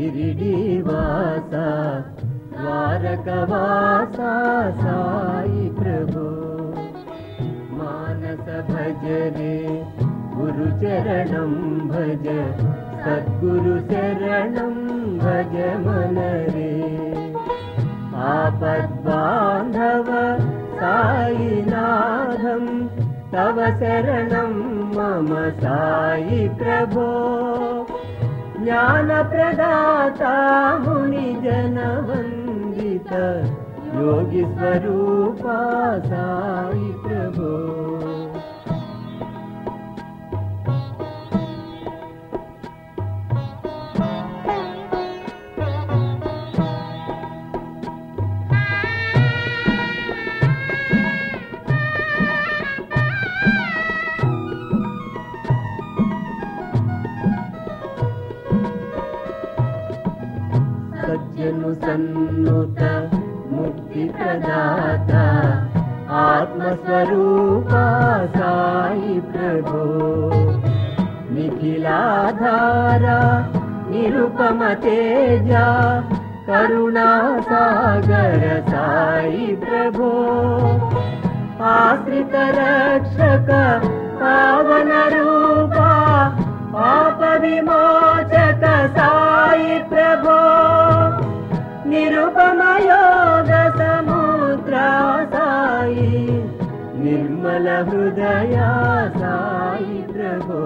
शिरिडीवास द्वारकवास साई प्रभु मानस भज रे गुरु चरणं भज सद्गुरु शरणं भज मन रे आपद्बान्धव साईनाथं तव शरणं मम साई प्रभो ज्ञानप्रदाता मुनिजनवन्दित योगी स्वरूपा साई प्रभो सज्जनु सन्नुत मुक्ति प्रदाता आत्मस्वरूपा साई प्रभो निखिलाधारा निरुपम तेजा करुणा सागर साई प्रभो आश्रित रक्षक पावन रूपा पाप विमोचक साई प्रभो निरुपम योग समुद्रा साई निर्मल हृदया साई प्रभो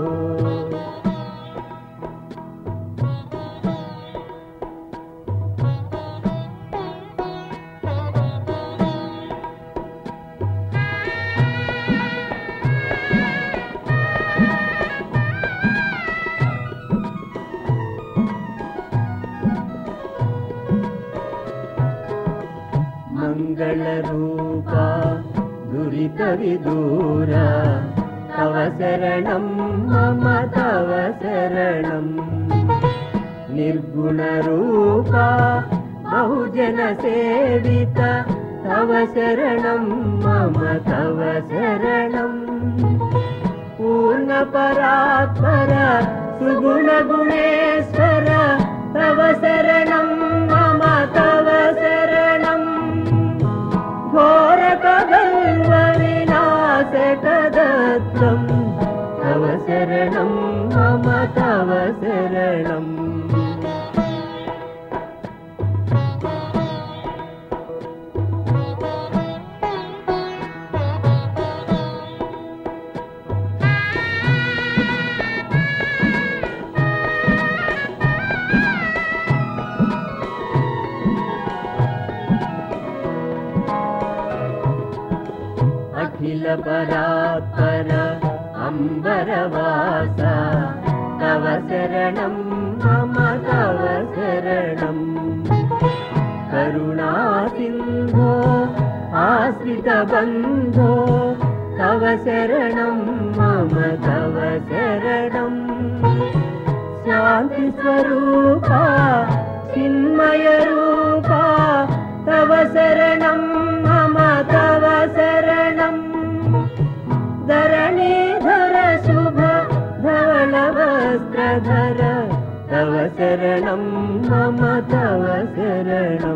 मंगल रूपा दुरित विदूरा तव शरणं मम तव शरणं निर्गुण रूपा बहुजन सेविता तव शरणं मम तव शरणं पूर्ण परात्पर सुगुण गुणेश्वर तव शरणं मम तव शरणं घोर कदम्ब विनाशक दत्तं तव शरणं मम तव शरणं अखिल परात्पर अंबरवास तव शरणं मम तव शरणं करुणा सिंधो आश्रित बंधो तव शरणं मम तव शरणं शांति स्वरूपा चिन्मय रूपा तव शरणं मम तव शरणं धरणीधर शुभ धवल वस्त्रधर तव शरणं मम तव शरणं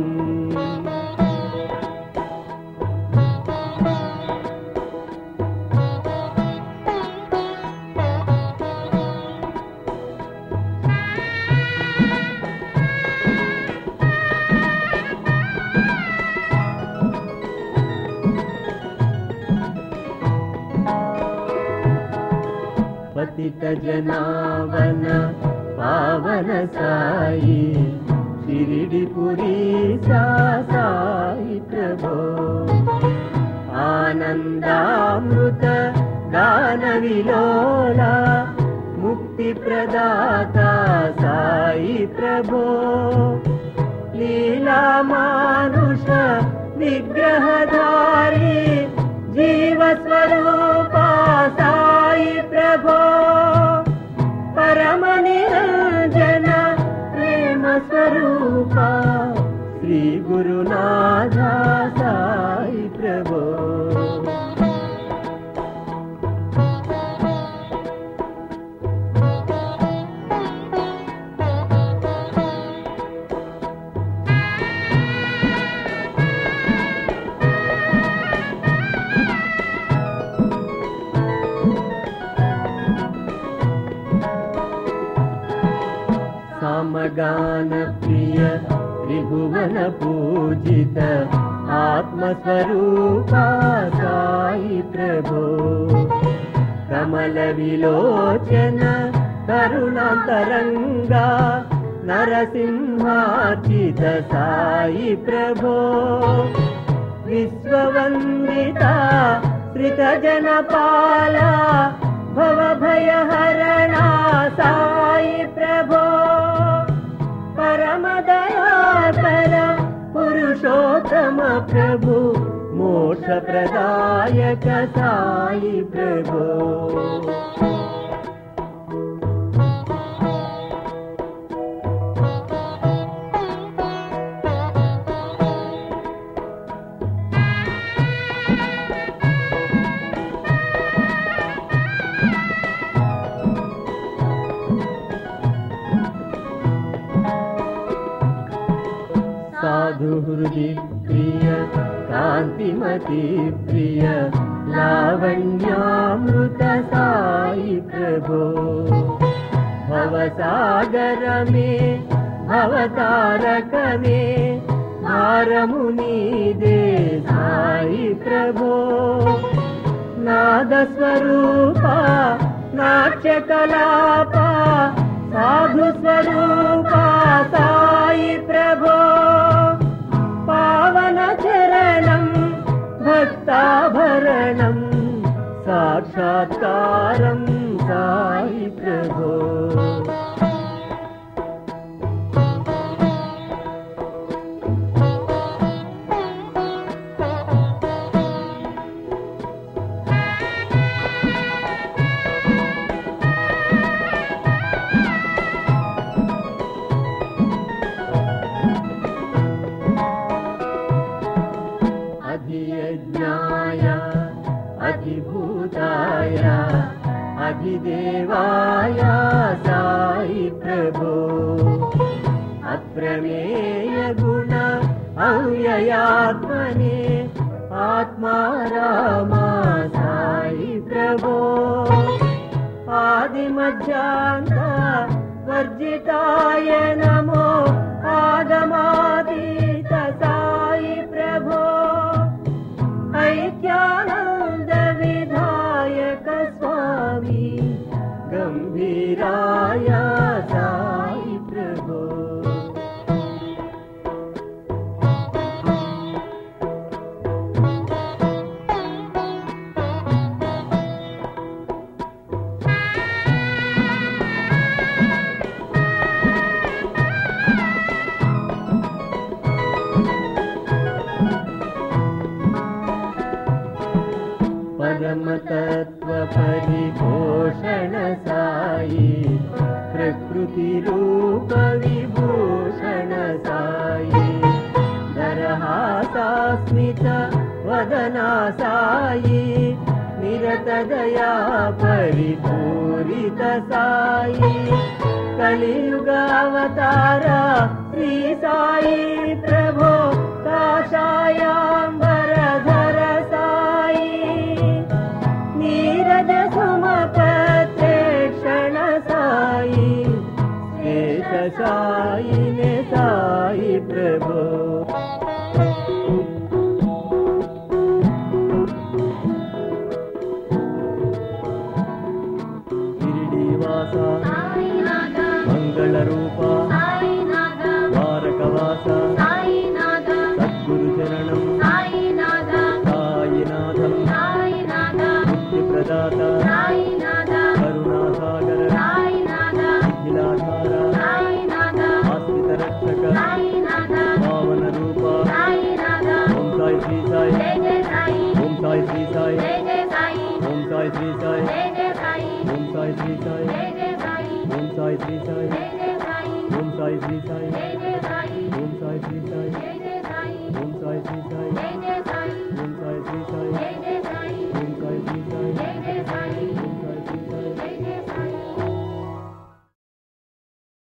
पतित जनावन पावन साई शिरिडीपुरी साई प्रभो आनंदामृत गान विलोला मुक्ति प्रदाता साई प्रभो लीला मानुष विग्रहधारी जीव स्वरूपा साई प्रभो परम निरंजन प्रेम स्वरूपा श्री गुरुनाथा साई प्रभो गान प्रिय त्रिभुवन पूजित आत्मस्वरूपा साई प्रभो कमल विलोचन करुणातरंगा नरसिंहार्चित साई प्रभो विश्ववंदिता श्रितजनपाला भवभयहरणा साई प्रभो परमदयाकर पुरुषोत्तम प्रभु मोक्षप्रदायक साई प्रभो साधु हृदि प्रिय कांतिमति प्रिय लावण्यामृत साई प्रभो भवसागर में भवतारक में हारमुनि दे साई प्रभो नाद स्वरूपा नाट्य कलापा साधु स्वरूपा साई प्रभो पावन चरणं भक्ताभरणं साक्षात्कारं साई प्रभो अधियज्ञाय अधिभूताय अधिदेवाय साई प्रभो अप्रमेय गुण अव्ययात्मने आत्मा रामा साई प्रभो आदिमध्यान्त वर्जिताय नमो आगमातीत साई प्रभो ऐक्यानंद विधायक स्वामी गंभीराय साई प्रभो परम तत्व परिपोषण साई प्रकृति रूप विभूषण साई दरहासा स्मित वदना साई निरत दया परिपूरित साई कलियुग अवतार श्री साई प्रभो काषायांबरधर साई नीरज सुमपत्रेक्षण साई शेष साई ने साई प्रभो गिरिडीवासा मंगल रूपा द्वारकवासा सद्गुरु चरणं साईनाथं मुक्तिप्रदाता करुणासागर निखिलाधारा आस्तितरक्षक पावन रूपा ओम साई श्री साई ओम साई श्री साई ओम साई श्री साई ओम साई श्री साई ओम साई श्री साई ओम साई श्री साई